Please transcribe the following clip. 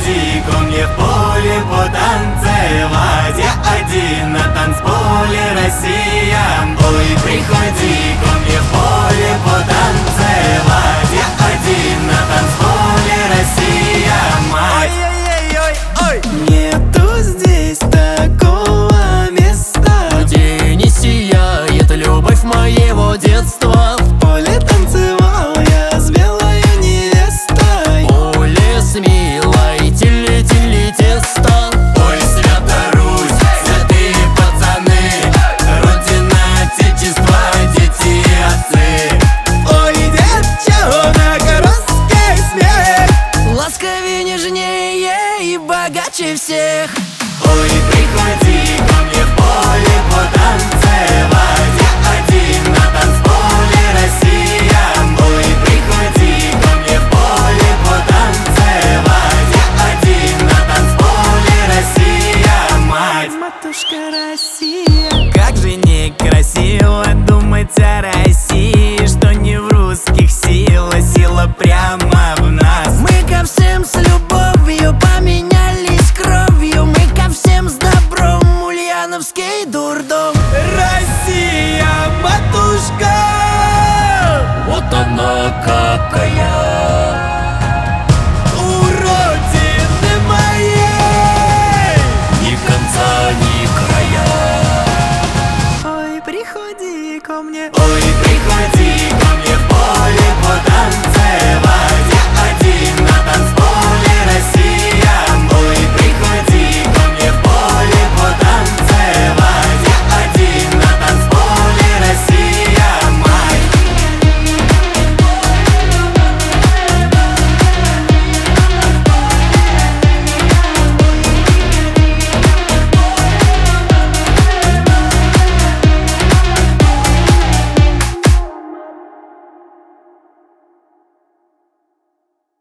приходи ко мне в поле потанцевать. Я один на танцполе, Россия. Ой, приходи ко мне в поле потанцевать. Я один на танцполе, Россия, мать. Ой-ой-ой-ой-ой. Нету здесь такого места, где не сияет любовь моего детства. в поле танцевал я с белой невестой. Поле с милой тили-тили тесто. Ой, Свята Русь, святые пацаны, Родина, Отечество, дети и отцы. Ой, девчонок, русский смех Ласковее, нежнее и богаче всех. Ой, приходи ко мне в поле потанцевать. Я один на танцполе, Россия. Ой, приходи ко мне в поле потанцевать. Я один на танцполе, Россия, мать. матушка Россия. Как же некрасиво думать о России, что не в русских сила, сила прямо в нас. Мы ко всем с любовью поменялись кровью. Мы ко всем с добром, Ульяновский дурдом. Россия, матушка! Вот она какая.